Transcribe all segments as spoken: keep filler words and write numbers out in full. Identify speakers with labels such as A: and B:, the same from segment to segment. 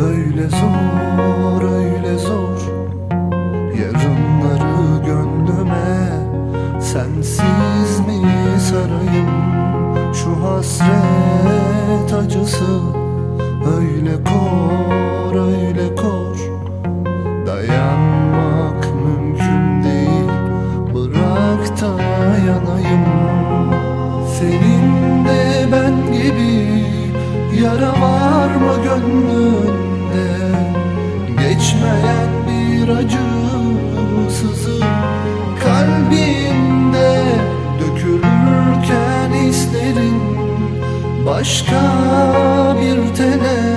A: Öyle zor, öyle zor yarınları gönlüme sensiz mi sarayım? Şu hasret acısı öyle kor, öyle kor, dayanmak mümkün değil, bırak da yanayım. Senin de ben gibi yara var mı gönlünde? Geçmeyen bir acı sızı kalbinde, dökülürken hislerin başka bir tene.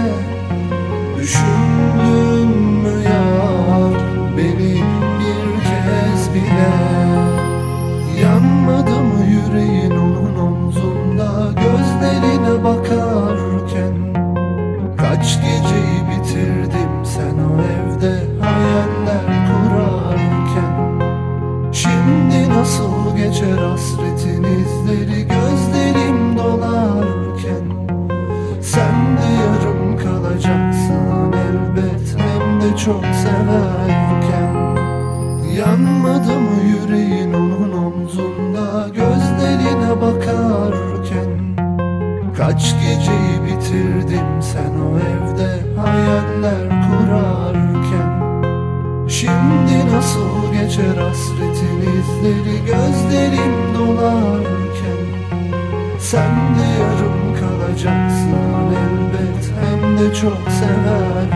A: Düşündün mü yar beni bir kez bile? Yanmadı mı yüreğin onun omzunda gözlerine bakarken? Kaç geceyi bitirdim sen o evde hayaller kurarken. Şimdi nasıl geçer hasretin izleri gözlerim dolarken? Sen de yarım kalacaksın elbet, hem de çok severken. Yanmadı mı yüreğin onun omzunda gözlerine bakarken? Kaç geceyi bitirdim sen o evde hayaller kurarken. Şimdi nasıl geçer hasretin izleri gözlerim dolarken? Sen de yarım kalacaksın elbet, hem de çok severken.